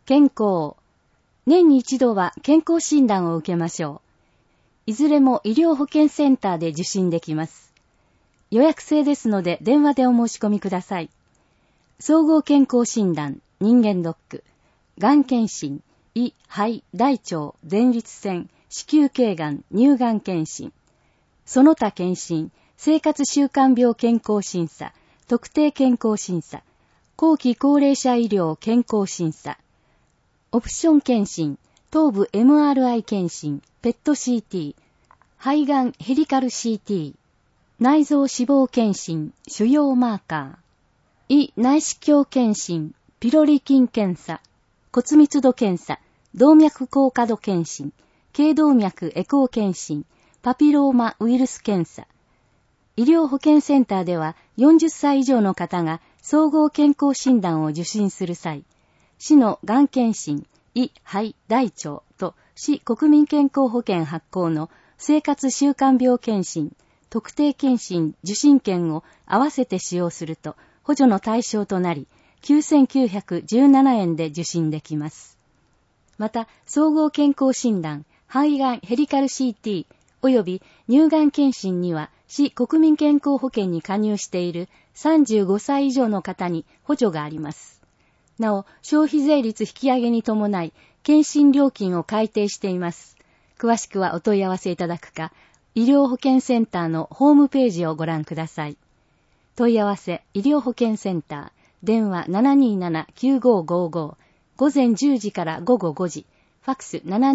健康。年に一度は健康診断を受けましょう。いずれも医療保健センターで受診できます。予約制ですので電話でお申し込みください。総合健康診断、人間ドック、がん検診、胃、肺、大腸、前立腺、子宮頸がん、乳がん検診、その他検診、生活習慣病健康審査、特定健康審査、後期高齢者医療健康審査、オプション検診、頭部 MRI 検診、ペット CT、肺がんヘリカル CT、内臓脂肪検診、腫瘍マーカー、胃内視鏡検診、ピロリ菌検査、骨密度検査、動脈硬化度検診、頸動脈エコー検診、パピローマウイルス検査。医療保健センターでは40歳以上の方が総合健康診断を受診する際、市のがん検診、胃、肺、大腸と市国民健康保険発行の生活習慣病検診、特定検診受診券を合わせて使用すると補助の対象となり、9917円で受診できます。また、総合健康診断、肺がんヘリカル CT 及び乳がん検診には、市国民健康保険に加入している35歳以上の方に補助があります。なお、消費税率引き上げに伴い、検診料金を改定しています。詳しくはお問い合わせいただくか、医療保健センターのホームページをご覧ください。問い合わせ、医療保健センター、電話 727-9555、午前10時から午後5時、ファックス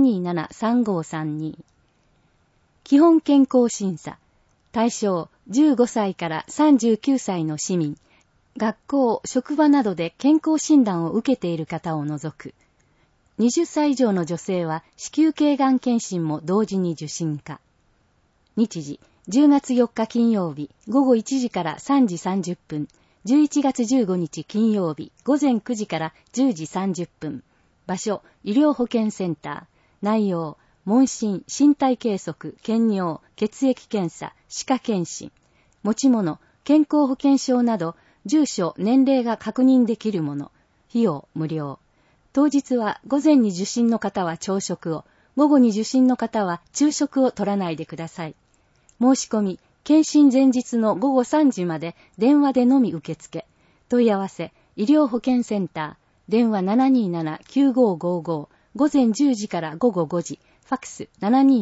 727-3532。基本健康審査、対象15歳から39歳の市民、学校、職場などで健康診断を受けている方を除く。20歳以上の女性は子宮頸がん検診も同時に受診可。日時、10月4日金曜日、午後1時から3時30分、11月15日金曜日、午前9時から10時30分。場所、医療保健センター。内容、問診、身体計測、検尿、血液検査、歯科検診。持ち物、健康保険証など、住所、年齢が確認できるもの。費用、無料。当日は午前に受診の方は朝食を、午後に受診の方は昼食を取らないでください。申し込み、検診前日の午後3時まで電話でのみ受付。問い合わせ、医療保健センター、電話 727-9555、午前10時から午後5時、ファックス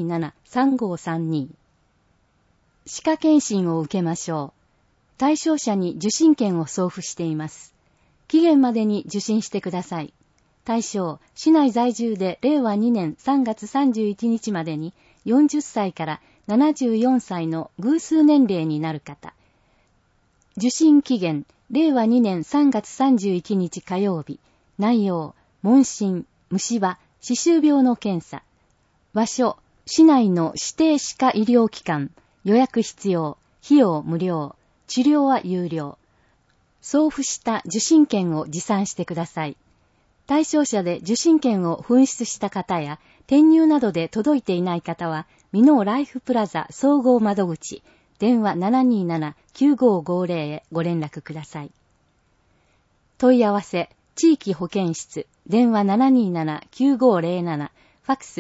727-3532。歯科検診を受けましょう。対象者に受診券を送付しています。期限までに受診してください。対象、市内在住で令和2年3月31日までに40歳から74歳の偶数年齢になる方。受診期限、令和2年3月31日火曜日。内容、問診、虫歯、歯周病の検査。場所、市内の指定歯科医療機関。予約必要。費用無料。治療は有料。送付した受診券を持参してください。対象者で受診券を紛失した方や、転入などで届いていない方は、ミノーライフプラザ総合窓口、電話 727-9550 へご連絡ください。問い合わせ、地域保健室、電話 727-9507、ファックス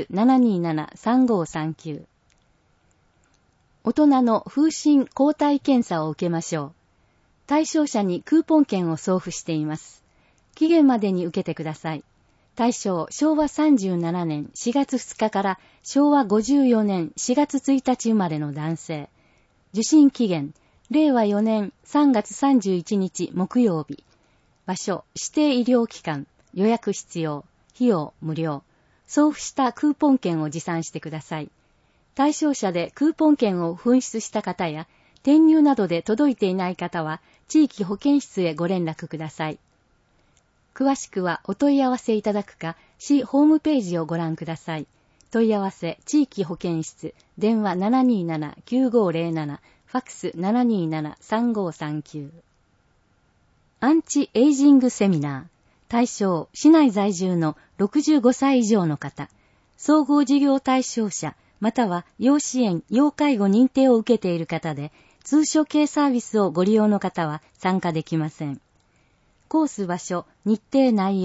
727-3539。大人の風疹抗体検査を受けましょう。対象者にクーポン券を送付しています。期限までに受けてください。対象、昭和37年4月2日から昭和54年4月1日生まれの男性。受診期限、令和4年3月31日木曜日。場所、指定医療機関。予約必要。費用無料。送付したクーポン券を持参してください。対象者でクーポン券を紛失した方や、転入などで届いていない方は、地域保健室へご連絡ください。詳しくはお問い合わせいただくか、市ホームページをご覧ください。問い合わせ、地域保健室、電話 727-9507、ファックス 727-3539。アンチエイジングセミナー。対象、市内在住の65歳以上の方。総合事業対象者、または要支援・要介護認定を受けている方で、通所系サービスをご利用の方は参加できません。コース場所、日程内容、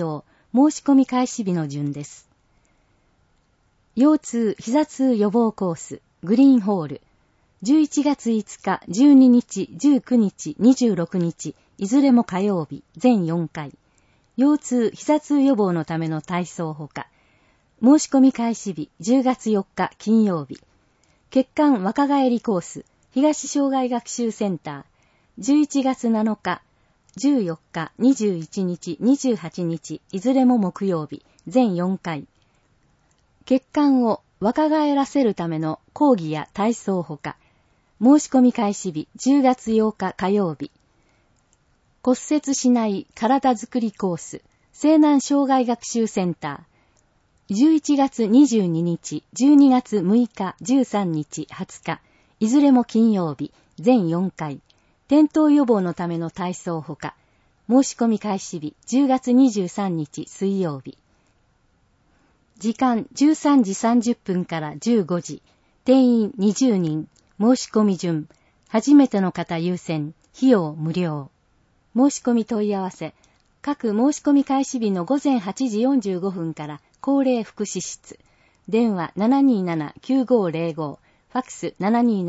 申し込み開始日の順です。腰痛・膝痛予防コース、グリーンホール。11月5日、12日、19日、26日、いずれも火曜日、全4回。腰痛・膝痛予防のための体操ほか。申し込み開始日、10月4日、金曜日。血管若返りコース、東障害学習センター。11月7日、14日、21日、28日、いずれも木曜日、全4回。血管を若返らせるための講義や体操ほか。申し込み開始日、10月8日火曜日。骨折しない体づくりコース、西南障害学習センター。11月22日、12月6日、13日、20日、いずれも金曜日、全4回。転倒予防のための体操ほか。申し込み開始日、10月23日水曜日。時間13時30分から15時。定員20人。申し込み順。初めての方優先。費用無料。申し込み問い合わせ。各申し込み開始日の午前8時45分から高齢福祉室。電話 727-9505。ファックス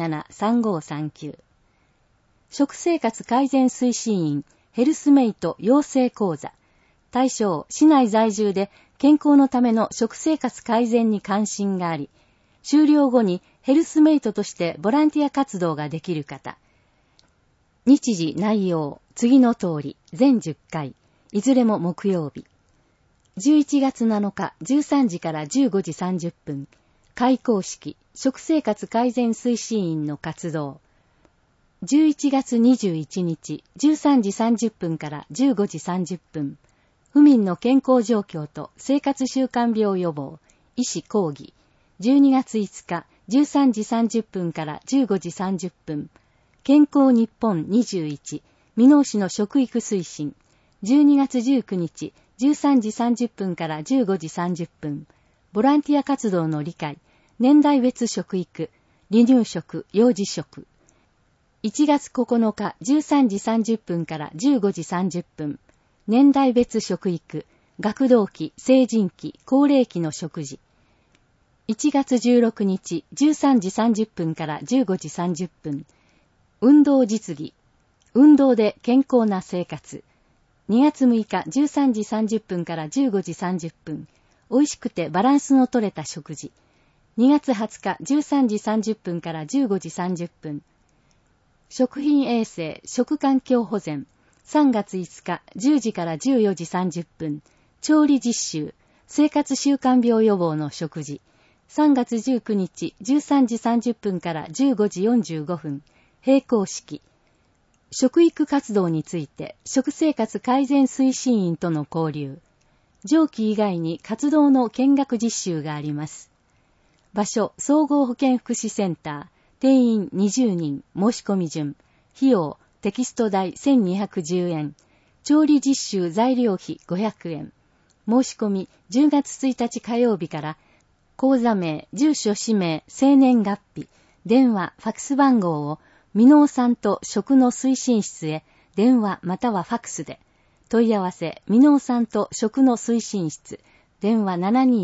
727-3539。食生活改善推進員ヘルスメイト養成講座。対象、市内在住で健康のための食生活改善に関心があり、終了後にヘルスメイトとしてボランティア活動ができる方。日時内容、次の通り、全10回、いずれも木曜日。11月7日、13時から15時30分、開講式、食生活改善推進員の活動。11月21日、13時30分から15時30分、府民の健康状況と生活習慣病予防、医師講義。12月5日、13時30分から15時30分、健康日本21、箕面市の食育推進。12月19日、13時30分から15時30分、ボランティア活動の理解、年代別食育、離乳食、幼児食。1月9日、13時30分から15時30分、年代別食育、学童期、成人期、高齢期の食事。1月16日、13時30分から15時30分、運動実技、運動で健康な生活。2月6日、13時30分から15時30分、美味しくてバランスの取れた食事。2月20日、13時30分から15時30分、食品衛生、食環境保全。3月5日、10時から14時30分、調理実習、生活習慣病予防の食事。3月19日、13時30分から15時45分、閉講式。食育活動について、食生活改善推進員との交流。上記以外に活動の見学実習があります。場所、総合保健福祉センター。定員20人、申し込み順。費用、テキスト代1210円。調理実習材料費500円。申し込み10月1日火曜日から、口座名、住所氏名、生年月日、電話、ファックス番号を、箕面さんと食の推進室へ、電話またはファックスで。問い合わせ、箕面さんと食の推進室、電話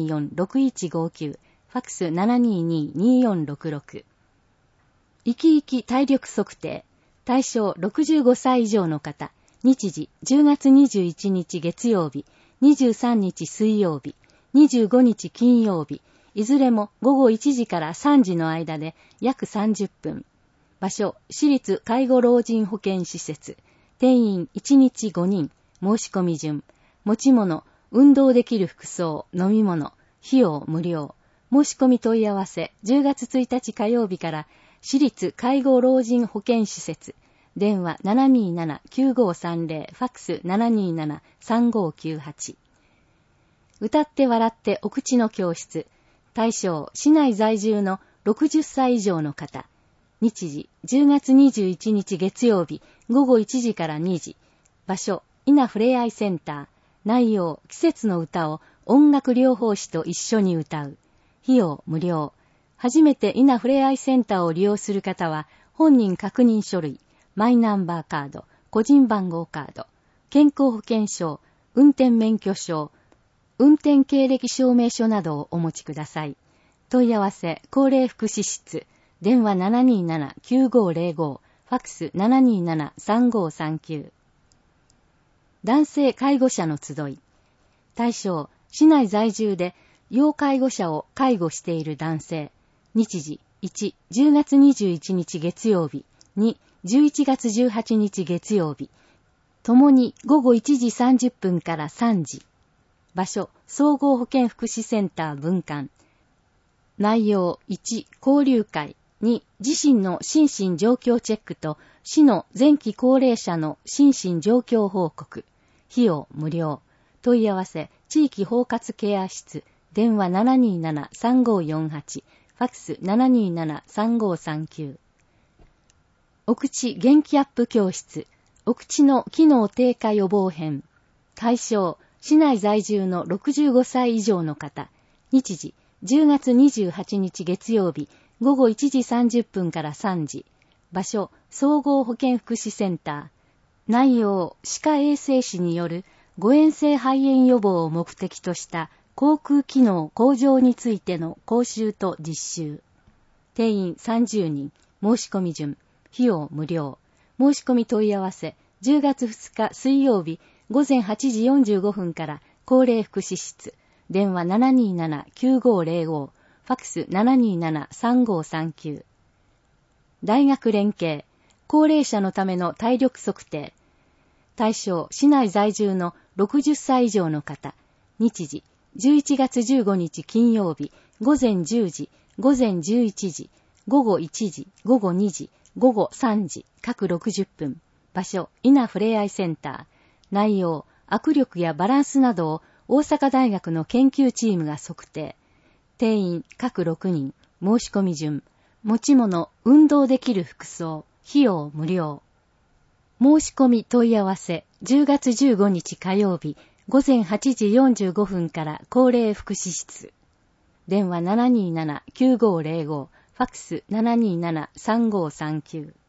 724-6159、ファックス 722-2466。生き生き体力測定。対象65歳以上の方。日時10月21日月曜日、23日水曜日、25日金曜日、いずれも午後1時から3時の間で約30分。場所、市立介護老人保健施設。定員1日5人。申し込み順。持ち物、運動できる服装、飲み物、費用無料。申し込み問い合わせ、10月1日火曜日から、市立介護老人保健施設。電話 727-9530、ファックス 727-3598。歌って笑ってお口の教室。対象、市内在住の60歳以上の方。日時、10月21日月曜日、午後1時から2時。場所、稲ふれあいセンター。内容、季節の歌を音楽療法士と一緒に歌う。費用無料。初めて稲ふれあいセンターを利用する方は、本人確認書類、マイナンバーカード、個人番号カード、健康保険証、運転免許証、 運転経歴証明書などをお持ちください。問い合わせ、高齢福祉室、電話 727-9505、ファックス 727-3539。男性介護者の集い。対象、市内在住で要介護者を介護している男性。日時、1、10月21日月曜日。2、11月18日月曜日。ともに午後1時30分から3時。場所、総合保健福祉センター分館。内容、1、交流会。2、自身の心身状況チェックと市の前期高齢者の心身状況報告。費用無料。問い合わせ、地域包括ケア室、電話 727-3548、ファックス 727-3539。お口元気アップ教室、お口の機能低下予防編。対象、市内在住の65歳以上の方。日時、10月28日月曜日、午後1時30分から3時。場所、総合保健福祉センター。内容、歯科衛生士による誤嚥性肺炎予防を目的とした口腔機能向上についての講習と実習。定員30人、申し込み順、費用無料。申し込み問い合わせ、10月2日水曜日午前8時45分から高齢福祉室、電話 727-9505、ファックス 727-3539。大学連携、高齢者のための体力測定。対象、市内在住の60歳以上の方。日時、11月15日金曜日、午前10時、午前11時、午後1時、午後2時、午後3時、各60分。場所、稲ふれあいセンター。内容、握力やバランスなどを大阪大学の研究チームが測定。定員、各6人。申し込み順。持ち物、運動できる服装。費用無料。申し込み問い合わせ、10月15日火曜日、午前8時45分から高齢福祉室。電話 727-9505、ファックス 727-3539。